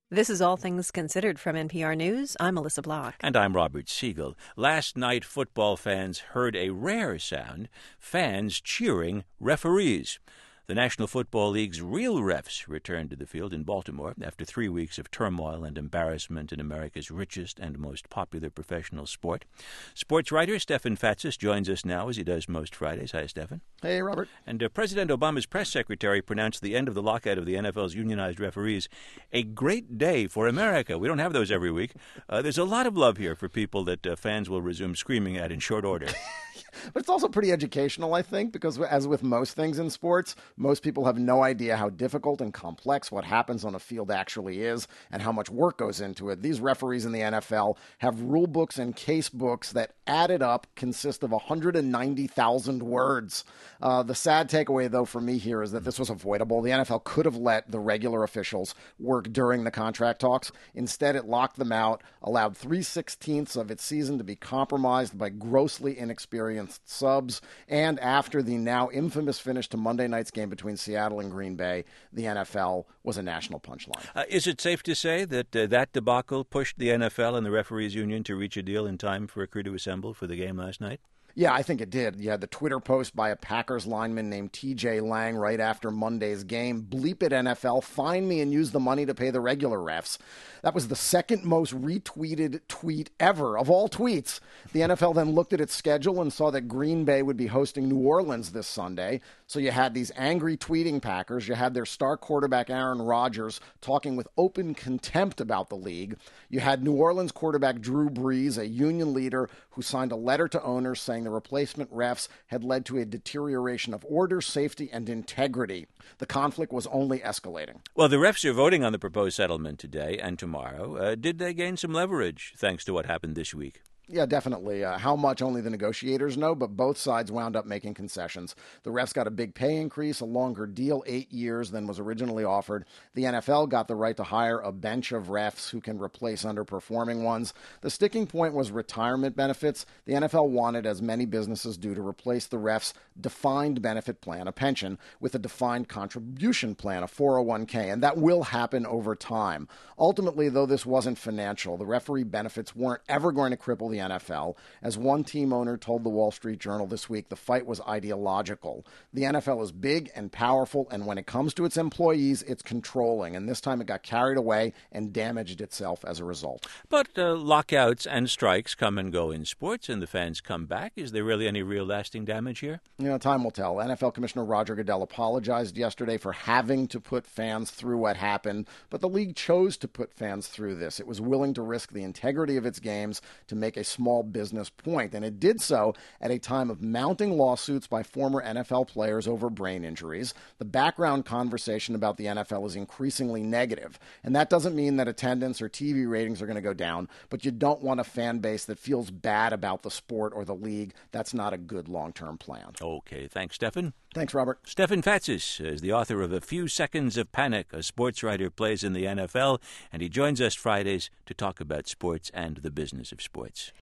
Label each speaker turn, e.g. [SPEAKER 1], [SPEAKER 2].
[SPEAKER 1] This is All Things Considered from NPR News. I'm Melissa Block.
[SPEAKER 2] And I'm Robert Siegel. Last night, football fans heard a rare sound, fans cheering referees. The National Football League's real refs returned to the field in Baltimore after 3 weeks of turmoil and embarrassment in America's richest and most popular professional sport. Sports writer Stefan Fatsis joins us now, as he does most Fridays. Hi, Stefan.
[SPEAKER 3] Hey, Robert.
[SPEAKER 2] And President Obama's press secretary pronounced the end of the lockout of the NFL's unionized referees a great day for America. We don't have those every week. There's a lot of love here for people that fans will resume screaming at in short order.
[SPEAKER 3] But it's also pretty educational, I think, because as with most things in sports, most people have no idea how difficult and complex what happens on a field actually is and how much work goes into it. These referees in the NFL have rule books and case books that added up consist of 190,000 words. The sad takeaway, though, for me here is that this was avoidable. The NFL could have let the regular officials work during the contract talks. Instead, it locked them out, allowed 3/16 of its season to be compromised by grossly inexperienced subs, and after the now infamous finish to Monday night's game between Seattle and Green Bay, the NFL was a national punchline.
[SPEAKER 2] Is it safe to say that that debacle pushed the NFL and the referees union to reach a deal in time for a crew to assemble for the game last night?
[SPEAKER 3] Yeah, I think it did. You had the Twitter post by a Packers lineman named TJ Lang right after Monday's game. Bleep it, NFL. Find me and use the money to pay the regular refs. That was the second most retweeted tweet ever of all tweets. The NFL then looked at its schedule and saw that Green Bay would be hosting New Orleans this Sunday. So you had these angry tweeting Packers. You had their star quarterback Aaron Rodgers talking with open contempt about the league. You had New Orleans quarterback Drew Brees, a union leader who signed a letter to owners saying the replacement refs had led to a deterioration of order, safety, and integrity. The conflict was only escalating.
[SPEAKER 2] Well, the refs are voting on the proposed settlement today and tomorrow. Did they gain some leverage thanks to what happened this week?
[SPEAKER 3] Yeah, definitely. How much only the negotiators know, but both sides wound up making concessions. The refs got a big pay increase, a longer deal, 8 years than was originally offered. The NFL got the right to hire a bench of refs who can replace underperforming ones. The sticking point was retirement benefits. The NFL wanted, as many businesses do, to replace the refs' defined benefit plan, a pension, with a defined contribution plan, a 401k, and that will happen over time. Ultimately, though this wasn't financial, the referee benefits weren't ever going to cripple the NFL. As one team owner told the Wall Street Journal this week, the fight was ideological. The NFL is big and powerful, and when it comes to its employees, it's controlling. And this time it got carried away and damaged itself as a result.
[SPEAKER 2] But lockouts and strikes come and go in sports, and the fans come back. Is there really any real lasting damage here?
[SPEAKER 3] Time will tell. NFL Commissioner Roger Goodell apologized yesterday for having to put fans through what happened, but the league chose to put fans through this. It was willing to risk the integrity of its games to make a small business point, and it did so at a time of mounting lawsuits by former NFL players over brain injuries. The background conversation about the NFL is increasingly negative, and that doesn't mean that attendance or TV ratings are going to go down, but you don't want a fan base that feels bad about the sport or the league. That's not a good long-term plan.
[SPEAKER 2] Okay, thanks, Stefan.
[SPEAKER 3] Thanks, Robert.
[SPEAKER 2] Stefan Fatsis is the author of A Few Seconds of Panic, a sports writer plays in the NFL, and he joins us Fridays to talk about sports and the business of sports.